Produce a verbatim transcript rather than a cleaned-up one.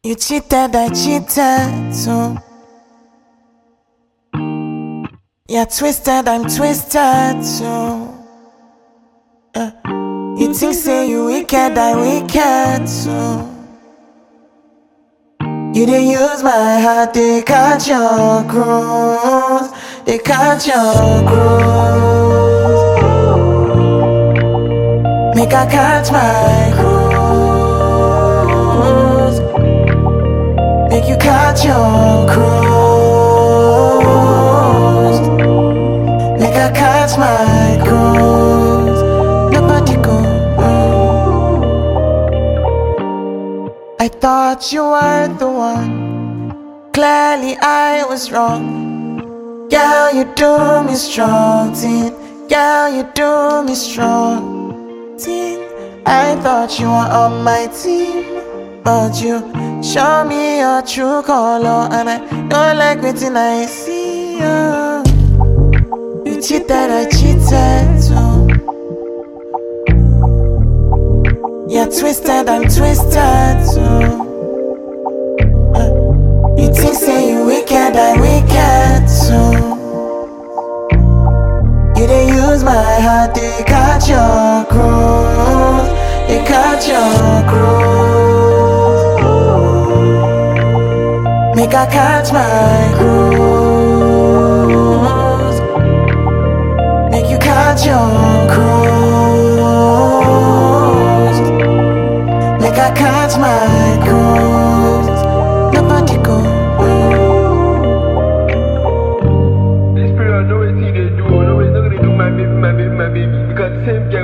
You cheated, I cheated too. You're twisted, I'm twisted too. Uh, you think say you wicked, I wicked too. You didn't use my heart, they catch your cruise. They catch your cruise. Make I catch my cruise. Make you catch your cruise. Make I catch my cruise. Nobody go. I thought you were the one. Clearly I was wrong. Girl, you do me strong, teen. Girl, you do me strong, teen. I thought you were on my team, but you show me your true color, and I don't like waiting I see you. You cheated, I cheated too. You're twisted, I'm twisted too. Uh, you think say you wicked, I wicked too. You didn't use my heart, they catch your cruise. They catch your cruise. Make I catch my cruise. Make you catch your cruise. Make I catch my cruise. Nobody go. This period, I know what they do. I know what they do, my baby, my baby, my baby. Because the same girl